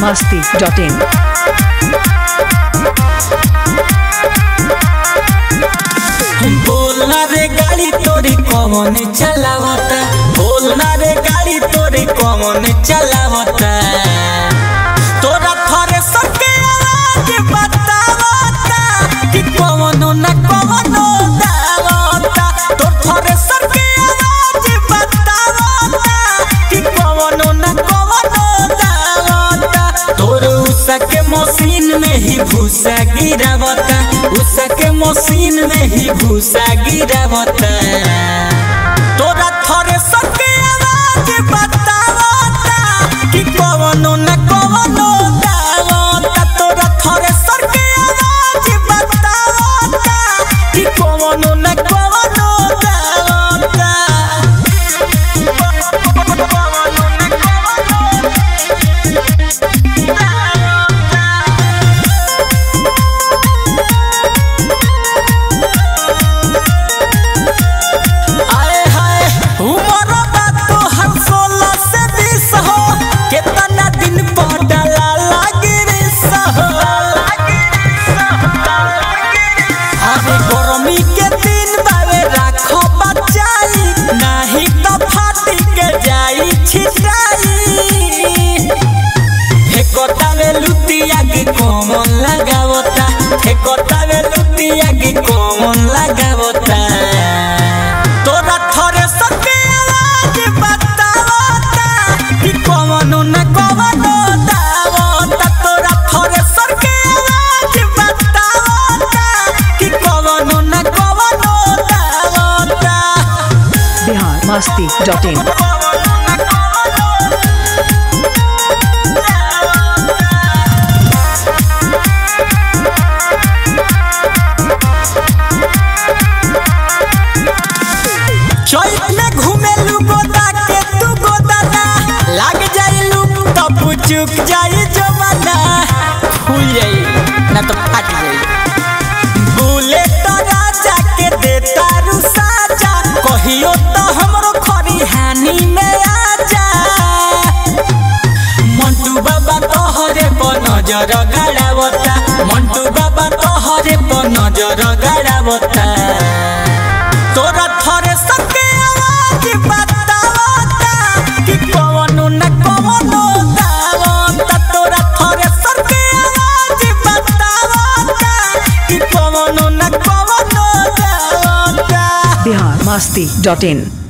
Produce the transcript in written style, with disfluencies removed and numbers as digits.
biharmasti.in बोलना रे गाड़ी तोरी कौन चलावता, बोलना रे गाड़ी तोरी कौन चलावता। तोरा थोड़े सबके आवाज बतावता कि कौनो न कौनो दावता। तोर थोड़े सबके आवाज बतावता कि कौनो न कौनो दावता। तोर उषा के मशीन में ही भूसा गिरावता, उषा के मशीन में ही भूसा गिरावता। तोरा थोड़े सबके आवाज बतावता कि कौनो न कौनो दावता। तोरा थोड़े सबके आवाज बतावता कि कौनो न कौनो दावता। कौन लगावता, फेकोतावे लुटिया के कौन लगावता। तोरा थोड़े सबके आवाज बतावता कि कौनो न कौनो दावता। तोरा थोड़े सबके आवाज बतावता कि कौनो न कौनो दावता। biharmasti.in चुक जाई जमाना, फूल जाई ना तो फट जाई। बुलेट राजा के देता रुसाजा, कहियो तो हमरो खरिहानी में आजा। मंटू बाबा तोहरे पर नजर गड़ावता, मंटू बाबा तोहरे पर नजर गड़ावता। तोरा थोड़े सबके आवाज बतावता कि कौनो न कौनो biharmasti.in